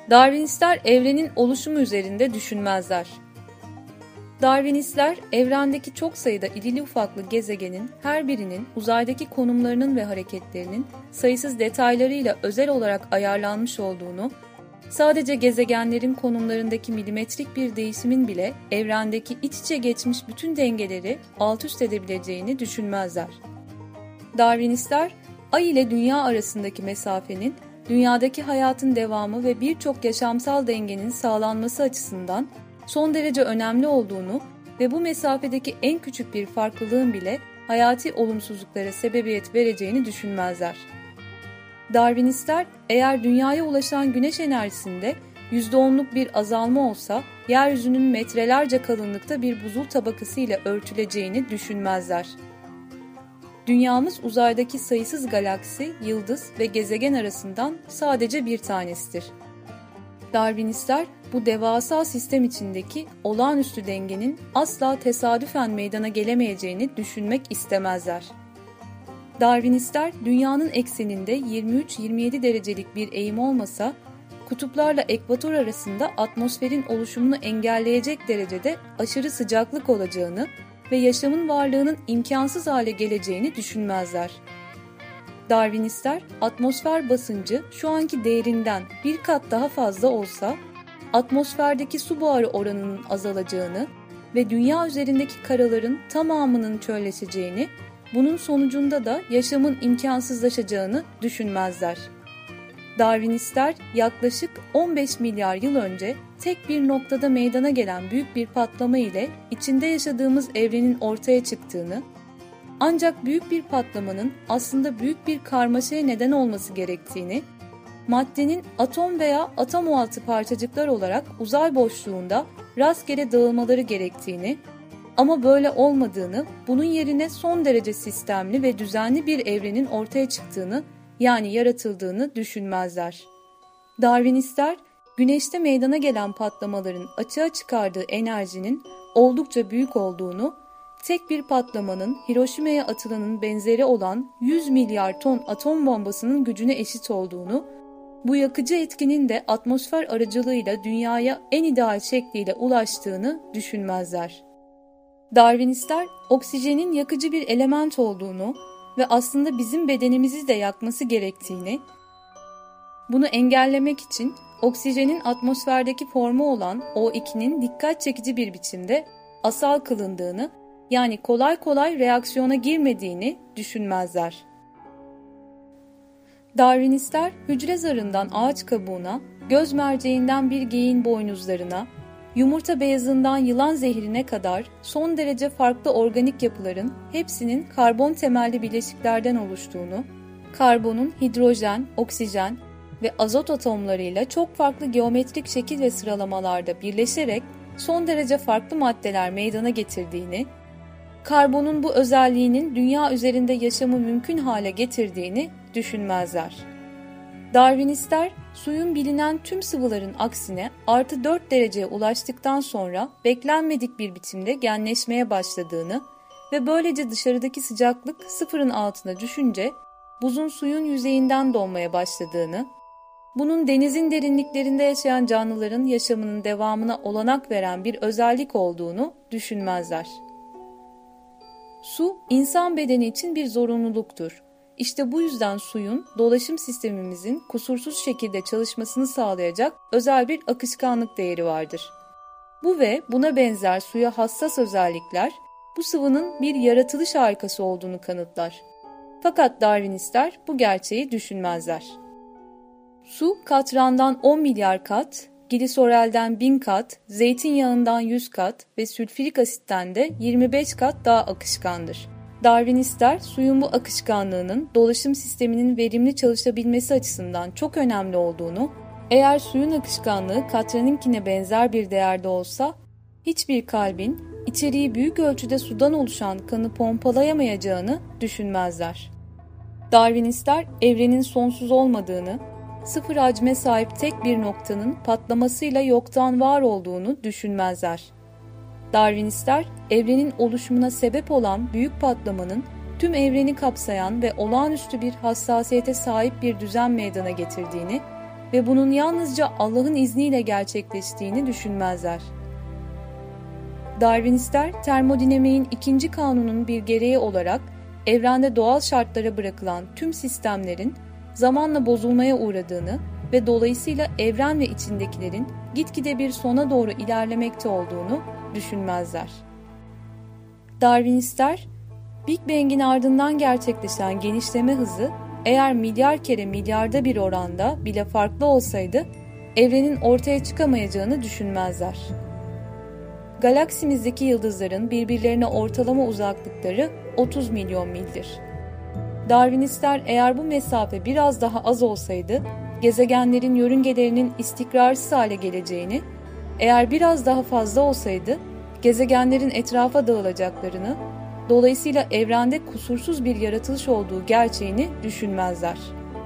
Darwinistler evrenin oluşumu üzerinde düşünmezler. Darwinistler evrendeki çok sayıda irili ufaklı gezegenin her birinin uzaydaki konumlarının ve hareketlerinin sayısız detaylarıyla özel olarak ayarlanmış olduğunu, sadece gezegenlerin konumlarındaki milimetrik bir değişimin bile evrendeki iç içe geçmiş bütün dengeleri alt üst edebileceğini düşünmezler. Darwinistler, Ay ile Dünya arasındaki mesafenin, dünyadaki hayatın devamı ve birçok yaşamsal dengenin sağlanması açısından son derece önemli olduğunu ve bu mesafedeki en küçük bir farklılığın bile hayati olumsuzluklara sebebiyet vereceğini düşünmezler. Darwinistler, eğer dünyaya ulaşan güneş enerjisinde %10'luk bir azalma olsa, yeryüzünün metrelerce kalınlıkta bir buzul tabakası ile örtüleceğini düşünmezler. Dünyamız uzaydaki sayısız galaksi, yıldız ve gezegen arasından sadece bir tanesidir. Darwinistler, bu devasa sistem içindeki olağanüstü dengenin asla tesadüfen meydana gelemeyeceğini düşünmek istemezler. Darwinistler, dünyanın ekseninde 23-27 derecelik bir eğim olmasa, kutuplarla ekvator arasında atmosferin oluşumunu engelleyecek derecede aşırı sıcaklık olacağını ve yaşamın varlığının imkansız hale geleceğini düşünmezler. Darwinistler, atmosfer basıncı şu anki değerinden bir kat daha fazla olsa, atmosferdeki su buharı oranının azalacağını ve dünya üzerindeki karaların tamamının çölleşeceğini, bunun sonucunda da yaşamın imkansızlaşacağını düşünmezler. Darwinistler, yaklaşık 15 milyar yıl önce tek bir noktada meydana gelen büyük bir patlama ile içinde yaşadığımız evrenin ortaya çıktığını, ancak büyük bir patlamanın aslında büyük bir karmaşaya neden olması gerektiğini, maddenin atom veya atom altı parçacıklar olarak uzay boşluğunda rastgele dağılmaları gerektiğini, ama böyle olmadığını, bunun yerine son derece sistemli ve düzenli bir evrenin ortaya çıktığını, yani yaratıldığını düşünmezler. Darwinistler, Güneşte meydana gelen patlamaların açığa çıkardığı enerjinin oldukça büyük olduğunu, tek bir patlamanın Hiroşima'ya atılanın benzeri olan 100 milyar ton atom bombasının gücüne eşit olduğunu, bu yakıcı etkinin de atmosfer aracılığıyla dünyaya en ideal şekliyle ulaştığını düşünmezler. Darwinistler, oksijenin yakıcı bir element olduğunu ve aslında bizim bedenimizi de yakması gerektiğini, bunu engellemek için oksijenin atmosferdeki formu olan O2'nin dikkat çekici bir biçimde asal kılındığını, yani kolay kolay reaksiyona girmediğini düşünmezler. Darwinistler, hücre zarından ağaç kabuğuna, göz merceğinden bir geyiğin boynuzlarına, yumurta beyazından yılan zehrine kadar son derece farklı organik yapıların hepsinin karbon temelli bileşiklerden oluştuğunu, karbonun hidrojen, oksijen ve azot atomlarıyla çok farklı geometrik şekil ve sıralamalarda birleşerek son derece farklı maddeler meydana getirdiğini, karbonun bu özelliğinin dünya üzerinde yaşamı mümkün hale getirdiğini düşünmezler. Darwinistler, suyun bilinen tüm sıvıların aksine artı 4 dereceye ulaştıktan sonra beklenmedik bir biçimde genleşmeye başladığını ve böylece dışarıdaki sıcaklık sıfırın altına düşünce buzun suyun yüzeyinden donmaya başladığını, bunun denizin derinliklerinde yaşayan canlıların yaşamının devamına olanak veren bir özellik olduğunu düşünmezler. Su, insan bedeni için bir zorunluluktur. İşte bu yüzden suyun dolaşım sistemimizin kusursuz şekilde çalışmasını sağlayacak özel bir akışkanlık değeri vardır. Bu ve buna benzer suya hassas özellikler, bu sıvının bir yaratılış harikası olduğunu kanıtlar. Fakat Darwinistler bu gerçeği düşünmezler. Su, katrandan 10 milyar kat, gliserolden 1000 kat, zeytinyağından 100 kat ve sülfürik asitten de 25 kat daha akışkandır. Darwinistler, suyun bu akışkanlığının dolaşım sisteminin verimli çalışabilmesi açısından çok önemli olduğunu, eğer suyun akışkanlığı katraninkine benzer bir değerde olsa, hiçbir kalbin içeriği büyük ölçüde sudan oluşan kanı pompalayamayacağını düşünmezler. Darwinistler, evrenin sonsuz olmadığını, sıfır hacme sahip tek bir noktanın patlamasıyla yoktan var olduğunu düşünmezler. Darwinistler, evrenin oluşumuna sebep olan büyük patlamanın tüm evreni kapsayan ve olağanüstü bir hassasiyete sahip bir düzen meydana getirdiğini ve bunun yalnızca Allah'ın izniyle gerçekleştiğini düşünmezler. Darwinistler, termodinamiğin ikinci kanunun bir gereği olarak evrende doğal şartlara bırakılan tüm sistemlerin zamanla bozulmaya uğradığını ve dolayısıyla evren ve içindekilerin gitgide bir sona doğru ilerlemekte olduğunu düşünmezler. Darwinistler, Big Bang'in ardından gerçekleşen genişleme hızı eğer milyar kere milyarda bir oranda bile farklı olsaydı evrenin ortaya çıkamayacağını düşünmezler. Galaksimizdeki yıldızların birbirlerine ortalama uzaklıkları 30 milyon mildir. Darwinistler eğer bu mesafe biraz daha az olsaydı gezegenlerin yörüngelerinin istikrarsız hale geleceğini, eğer biraz daha fazla olsaydı gezegenlerin etrafa dağılacaklarını, dolayısıyla evrende kusursuz bir yaratılış olduğu gerçeğini düşünmezler.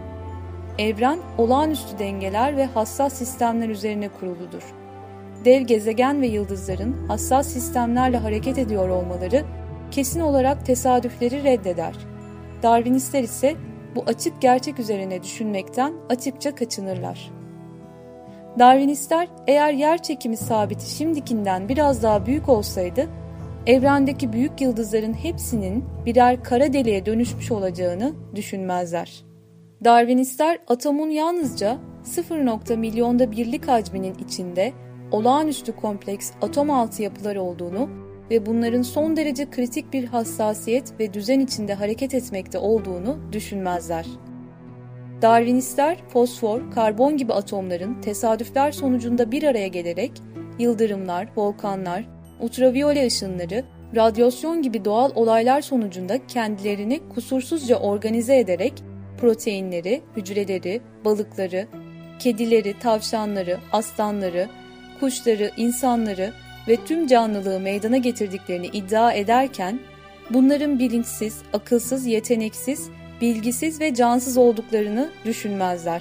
Evren olağanüstü dengeler ve hassas sistemler üzerine kuruludur. Dev gezegen ve yıldızların hassas sistemlerle hareket ediyor olmaları kesin olarak tesadüfleri reddeder. Darwinistler ise bu açık gerçek üzerine düşünmekten açıkça kaçınırlar. Darwinistler eğer yer çekimi sabiti şimdikinden biraz daha büyük olsaydı, evrendeki büyük yıldızların hepsinin birer kara deliğe dönüşmüş olacağını düşünmezler. Darwinistler atomun yalnızca 0. milyonda birlik hacminin içinde olağanüstü kompleks atom altı yapılar olduğunu ve bunların son derece kritik bir hassasiyet ve düzen içinde hareket etmekte olduğunu düşünmezler. Darwinistler fosfor, karbon gibi atomların tesadüfler sonucunda bir araya gelerek yıldırımlar, volkanlar, ultraviyole ışınları, radyasyon gibi doğal olaylar sonucunda kendilerini kusursuzca organize ederek proteinleri, hücreleri, balıkları, kedileri, tavşanları, aslanları, kuşları, insanları ve tüm canlılığı meydana getirdiklerini iddia ederken, bunların bilinçsiz, akılsız, yeteneksiz, bilgisiz ve cansız olduklarını düşünmezler.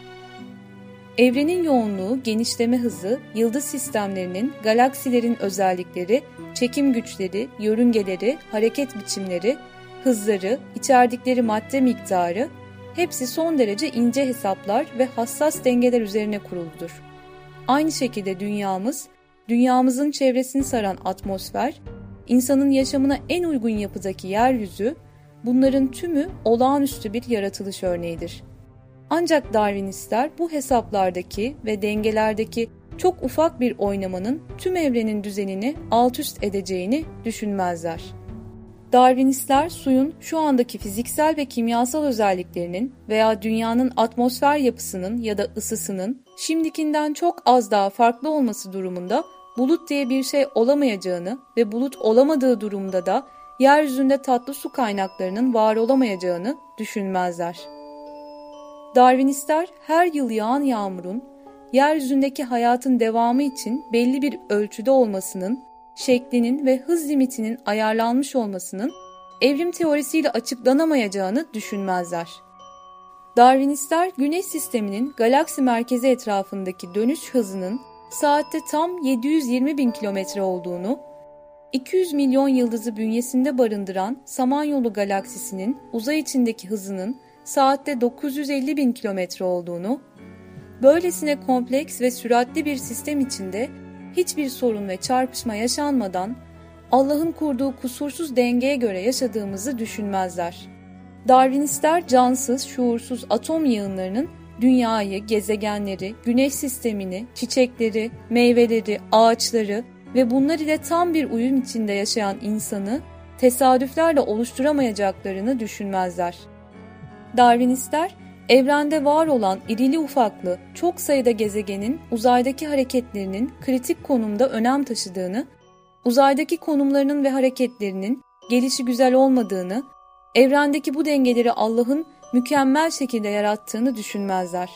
Evrenin yoğunluğu, genişleme hızı, yıldız sistemlerinin, galaksilerin özellikleri, çekim güçleri, yörüngeleri, hareket biçimleri, hızları, içerdikleri madde miktarı, hepsi son derece ince hesaplar ve hassas dengeler üzerine kuruludur. Aynı şekilde dünyamızın çevresini saran atmosfer, insanın yaşamına en uygun yapıdaki yeryüzü, bunların tümü olağanüstü bir yaratılış örneğidir. Ancak Darwinistler bu hesaplardaki ve dengelerdeki çok ufak bir oynamanın tüm evrenin düzenini alt-üst edeceğini düşünmezler. Darwinistler suyun şu andaki fiziksel ve kimyasal özelliklerinin veya dünyanın atmosfer yapısının ya da ısısının şimdikinden çok az daha farklı olması durumunda bulut diye bir şey olamayacağını ve bulut olamadığı durumda da yeryüzünde tatlı su kaynaklarının var olamayacağını düşünmezler. Darwinistler her yıl yağan yağmurun yeryüzündeki hayatın devamı için belli bir ölçüde olmasının, şeklinin ve hız limitinin ayarlanmış olmasının evrim teorisiyle açıklanamayacağını düşünmezler. Darwinistler Güneş sisteminin galaksi merkezi etrafındaki dönüş hızının saatte tam 720 bin kilometre olduğunu, 200 milyon yıldızı bünyesinde barındıran Samanyolu galaksisinin uzay içindeki hızının saatte 950 bin kilometre olduğunu, böylesine kompleks ve süratli bir sistem içinde hiçbir sorun ve çarpışma yaşanmadan Allah'ın kurduğu kusursuz dengeye göre yaşadığımızı düşünmezler. Darwinistler cansız, şuursuz atom yığınlarının dünyayı, gezegenleri, güneş sistemini, çiçekleri, meyveleri, ağaçları ve bunlar ile tam bir uyum içinde yaşayan insanı tesadüflerle oluşturamayacaklarını düşünmezler. Darwinistler, evrende var olan irili ufaklı çok sayıda gezegenin uzaydaki hareketlerinin kritik konumda önem taşıdığını, uzaydaki konumlarının ve hareketlerinin gelişigüzel olmadığını, evrendeki bu dengeleri Allah'ın mükemmel şekilde yarattığını düşünmezler.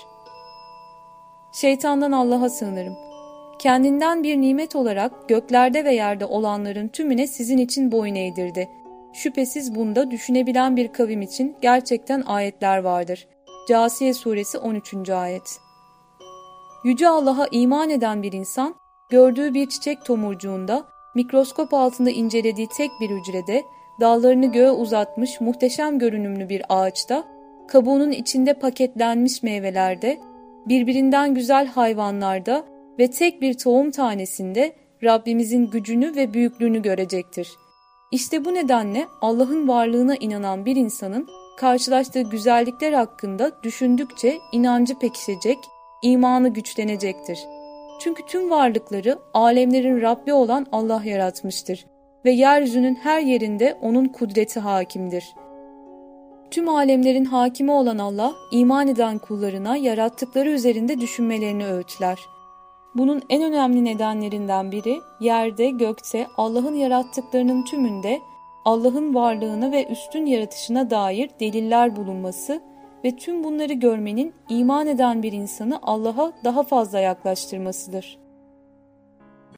Şeytandan Allah'a sığınırım. Kendinden bir nimet olarak göklerde ve yerde olanların tümüne sizin için boyun eğdirdi. Şüphesiz bunda düşünebilen bir kavim için gerçekten ayetler vardır. Câsiye suresi 13. ayet. Yüce Allah'a iman eden bir insan, gördüğü bir çiçek tomurcuğunda, mikroskop altında incelediği tek bir hücrede, dallarını göğe uzatmış muhteşem görünümlü bir ağaçta, kabuğunun içinde paketlenmiş meyvelerde, birbirinden güzel hayvanlarda ve tek bir tohum tanesinde Rabbimizin gücünü ve büyüklüğünü görecektir. İşte bu nedenle Allah'ın varlığına inanan bir insanın karşılaştığı güzellikler hakkında düşündükçe inancı pekişecek, imanı güçlenecektir. Çünkü tüm varlıkları alemlerin Rabbi olan Allah yaratmıştır ve yeryüzünün her yerinde O'nun kudreti hakimdir. Tüm alemlerin hakimi olan Allah, iman eden kullarına yarattıkları üzerinde düşünmelerini öğütler. Bunun en önemli nedenlerinden biri, yerde, gökte, Allah'ın yarattıklarının tümünde Allah'ın varlığına ve üstün yaratışına dair deliller bulunması ve tüm bunları görmenin iman eden bir insanı Allah'a daha fazla yaklaştırmasıdır.